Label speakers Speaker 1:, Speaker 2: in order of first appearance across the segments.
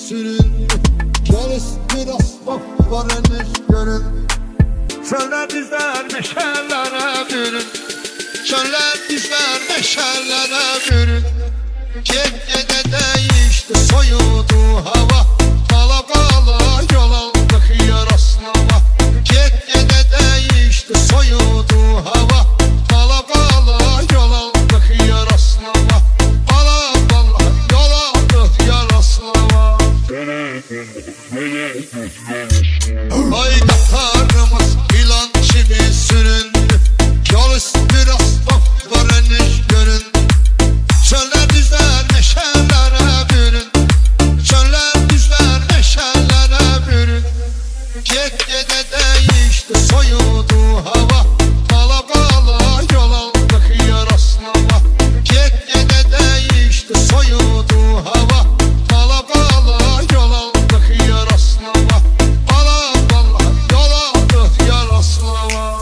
Speaker 1: süründü. Gel biraz bak var henüz görün. Çöller dizler meşallere bürün. Çöller dizler meşallere bürün. Gecede değişti soyudu hava. Kala kala yol aldık Yaroslav'a. Gecede değişti soyudu hava. Kala kala yol aldık Yaroslav'a. Kala kala yol aldık Yaroslav'a. Ay katarımız ilan gibi süründü. Yol üstü asfalt var henüz görün. Çöller dizler meşallere bürün. Çöller dizler meşallere bürün. Gecede değişti soyudu hava. Kala kala yol aldık Yaroslav'a. Gecede değişti soyudu hava. Kala kala yol aldık Yaroslav'a. Kala kala yol aldık Yaroslav'a.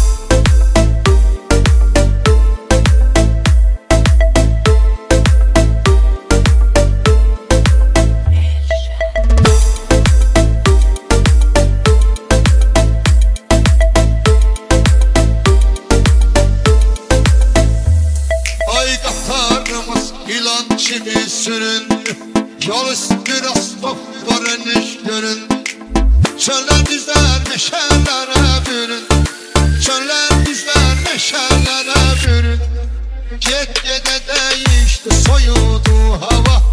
Speaker 1: Ay katarımız ilan gibi süründü. Yol üstü asfalt var henüz görün. Çöller dizler meşallere bürün. Çöller dizler meşallere bürün. Gecede değişti soyudu hava.